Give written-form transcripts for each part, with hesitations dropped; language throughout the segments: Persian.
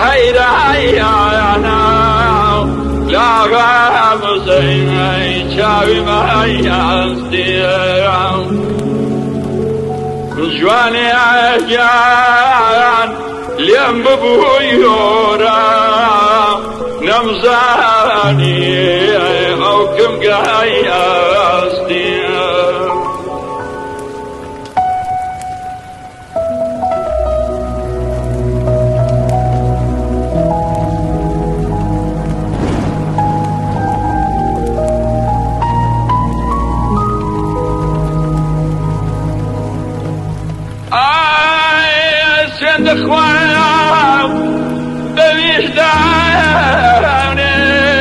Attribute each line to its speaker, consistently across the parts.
Speaker 1: حيرانا لا غامزين شاوي ما يستيران جواني عجان ليم ببويورا نمزاني او كم قايستي اخوان بليش داني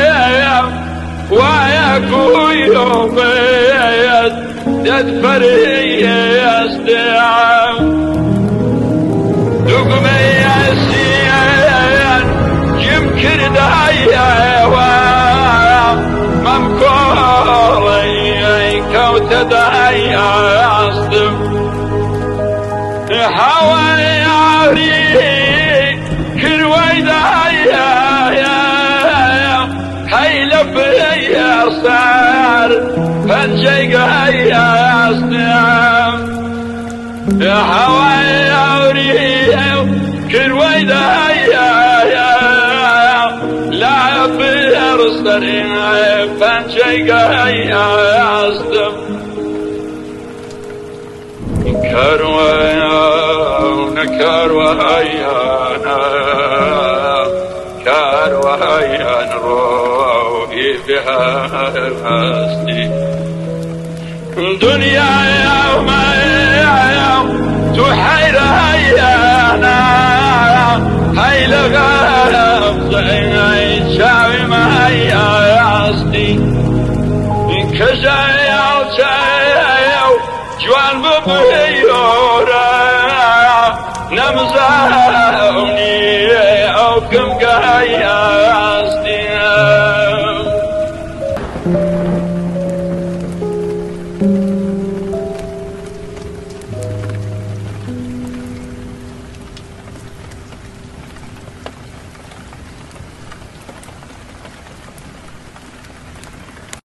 Speaker 1: وياكو يوم يدفري يستعام دقمي يسيان يمكن دايا ممكولي كوت دايا يصدم حوالي كرويدا هاي لبيا صار فنجيق هيا صنام يا حوايا وريا كرويدا لا بيا صنام فنجيق هيا صنام كروهيان روحي بها هستي دنيا يوم تحير هيانا هاي لغاب زين شاوي ما هياستي كجاي الشايو جوان ببيورا نمزاوني او كم قايستي